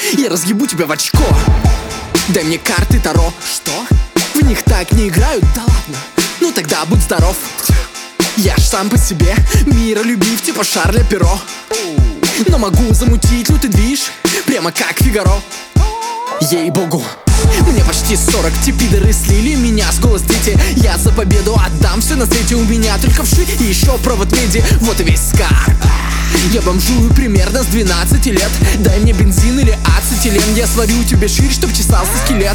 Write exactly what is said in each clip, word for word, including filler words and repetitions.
Я разъебу тебя в очко. Дай мне карты Таро. Что? В них так не играют? Да ладно. Ну тогда будь здоров. Я ж сам по себе миролюбив, типа Шарля Перро. Но могу замутить лютый движ, прямо как Фигаро. Ей-богу, мне почти сорок, те пидоры слили меня с голос дети. Я за победу отдам все на свете, у меня только вши и еще провод меди. Вот и весь скарб. Я бомжую примерно с двенадцати лет. Дай мне бензин или ацетилен, я сварю тебе ширь, чтоб чесался скелет.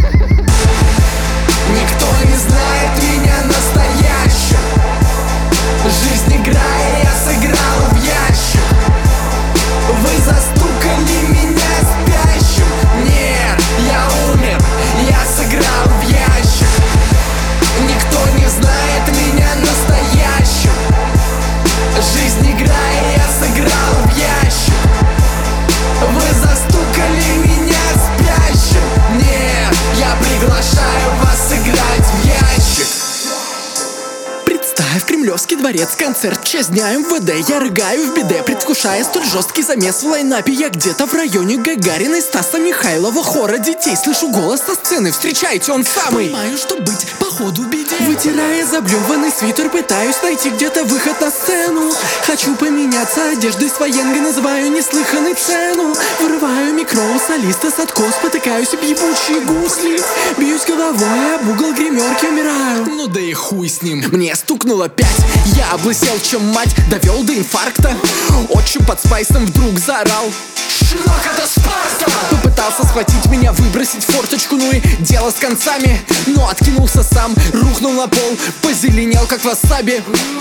Никто не знает меня настоящим. Жизнь играя, я сыграл в ящик. Вы застукали меня спящим. Нет, я умер, я сыграл в ящик. Никто не знает меня настоящим. Жизнь играя, я сыграл в ящик. Вы застукали меня спящим. Нет, я приглашаю вас играть в ящик. Представь, Кремлевский дворец, концерт, часть дня эм вэ дэ. Я рыгаю в беде, предвкушая столь жесткий замес в лайнапе. Я где-то в районе Гагарина и Стаса Михайлова. Хора детей, слышу голос со сцены. Встречайте, он самый. Понимаю, что быть, походу в беде. Вытирая заблеванный свитер, пытаюсь найти где-то выход на сцену. Хочу поменяться одеждой с военной, называю неслыханной цену. Вырываю микро у солиста с откос, потыкаюсь об ебучие гусли. Бьюсь головой об угол гримерки, умираю. Ну да и хуй с ним. Мне стукнуло пять, я облысел, чем мать, довел до инфаркта. Отчим под спайсом вдруг заорал: Шинок, это Спарта! Попытался схватить меня, выбросить в форточку, ну и дело с концами. Но откинулся сам, рухнул на пол, позеленел как васаби.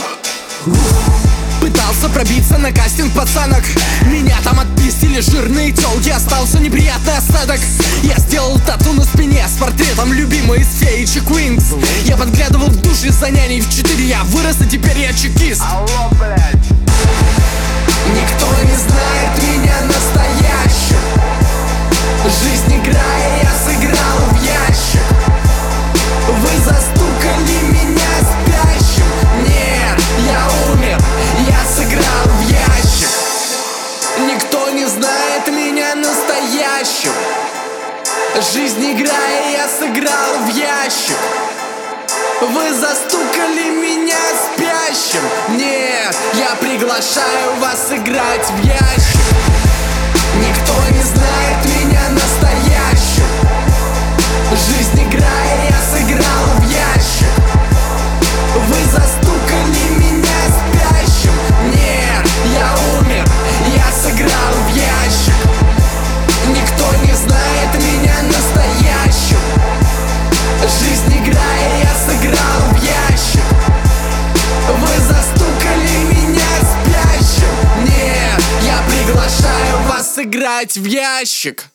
Пытался пробиться на кастинг пацанок, меня там отпиздили жирные тёлки, остался неприятный осадок. Я сделал тату на спине с портретом любимой из феечек Уинкс. Я подглядывал в душе за няней в четыре, я вырос и теперь я чекист. Алло, блядь. Никто не знает меня настоящим. Жизнь играя, я сыграл в ящик. Вы застукали меня спящим. Нет, я умер, я сыграл в ящик. Никто не знает меня настоящим. Жизнь играя, я сыграл в ящик. Вы застукали меня спящим. Нет, я приглашаю вас играть в ящик. Никто не знает меня настоящим. Жизнь играя, я сыграл в ящик. Вы застукали меня спящим. Нет, я умер, я сыграл в ящик. Никто не знает меня настоящим. Жизнь играя, я сыграл в ящик. Вы застукали меня спящим. Нет, я приглашаю вас играть в ящик.